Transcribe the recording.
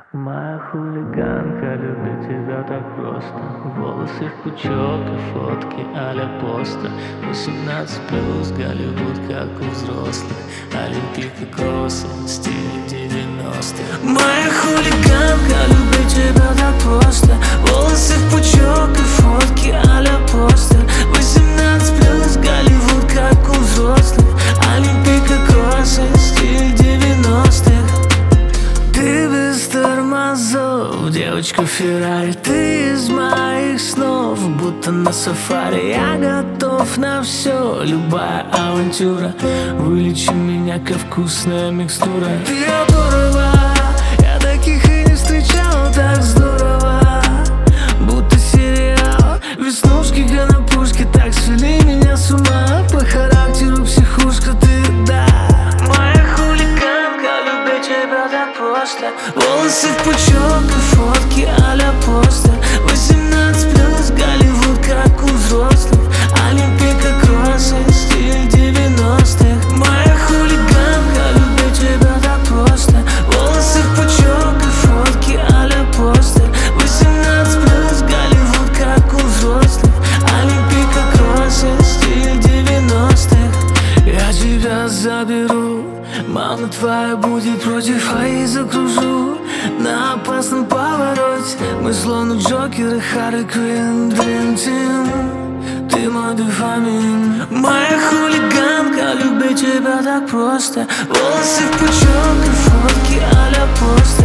Моя хулиганка любит тебя так просто. Волосы в пучок и фотки а-ля постер. 18+, Голливуд как у взрослых. Олимпийка кроссы, стиль 90-х. Моя хулиганка любит тебя так просто. Волосы в пучок и фотки а-ля постер. 18+, Голливуд как у взрослых. Олимпийка кроссы, стиль 90-х. Ты без тормозов, девочка Феррари. Ты из моих снов, будто на сафари. Я готов на все, любая авантюра. Вылечи меня, как вкусная микстура. Ты здорово, я таких и не встречал. Так здорово, будто сериал. Веснушки, конопушки так свели меня с ума. По характеру психушка ты, да. Моя хулиганка любит тебя так просто. Волосы в пучок и фотки а-ля постер. 18+, Голливуд как у взрослых. Олимпийка кроссы, стиль 90-х. Моя хулиганка любит тебя так просто. Волосы в пучок и фотки а-ля постер. 18+, Голливуд как у взрослых. Олимпийка кроссы, стиль 90-х. Я тебя заберу, мама твоя будет против, а я закружу на опасном повороте. Мы словно Джокер и Харли Квинн, Dream Team. Ты мой дофамин. Моя хулиганка любит тебя так просто. Волосы в пучок и фотки а-ля пост.